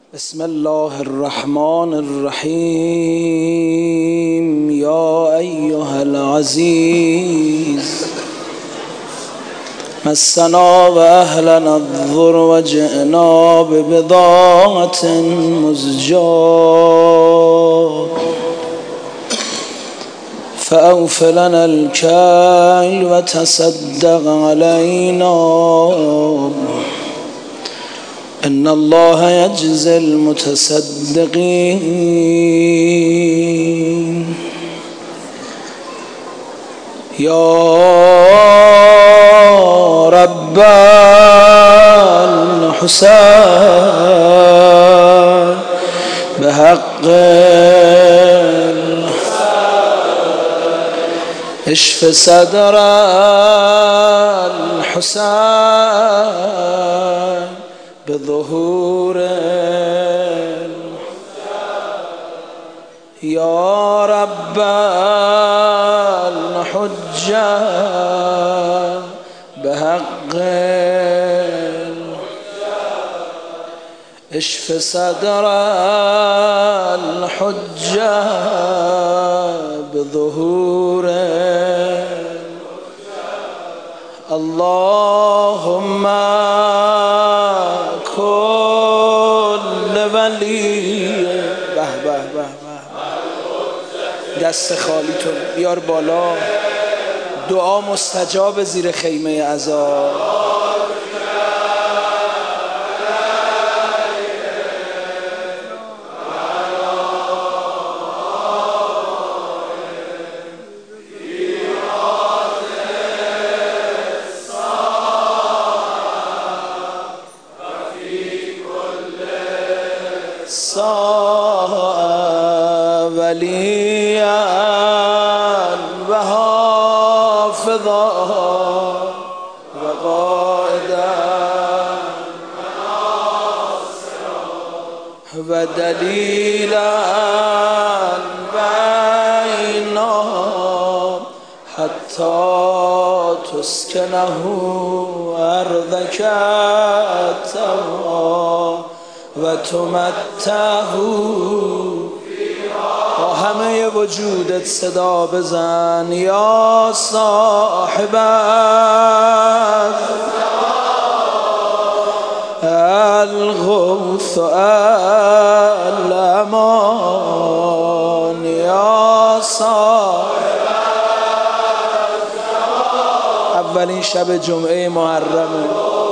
بسم الله الرحمن الرحیم. یا ایها العزیز مسنا و اهلنا الضر و جئنا ببضاعة مزجاة فأوف لنا الكيل وتصدق علينا إن الله يجزي المتصدقين. يا رب الحسين بحق اشف صدر الحسين بظهور يا رب الحجة بحق اشف صدر الحجة بظهور اللهم كل ولی به به به دست خالی تو بیار بالا. دعا مستجاب زیر خیمه عزا. وليا وحافظا وقائدا ودليلا بينا حتى تسكنه أرضك وتمتعه. با همه وجودت صدا بزن. یا صاحب الغوث الامان. یا صاحب اولین شب جمعه محرمه.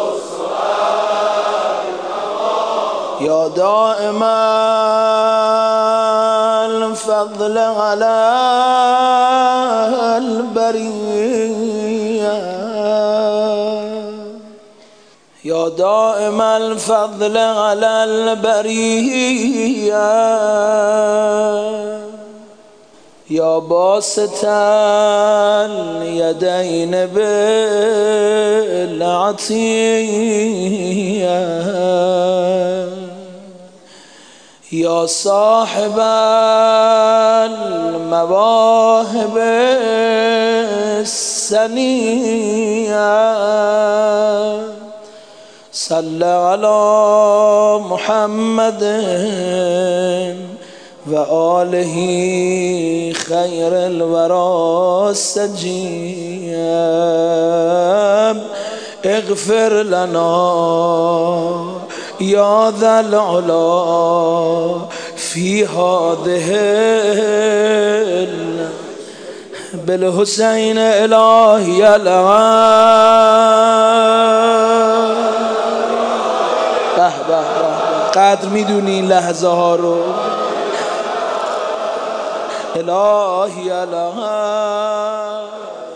یا دائم الفضل على البرية. یا دائم الفضل على البرية. یا باسط اليدين بالعطية. یا صاحب المواهب السنية. صل على محمد و آله خیر الورى السجيم. اغفر لنا يا ذا العلا في هذه بالحسين إلهي العام. به به قدر میدونی این لحظه ها رو. الهی العام.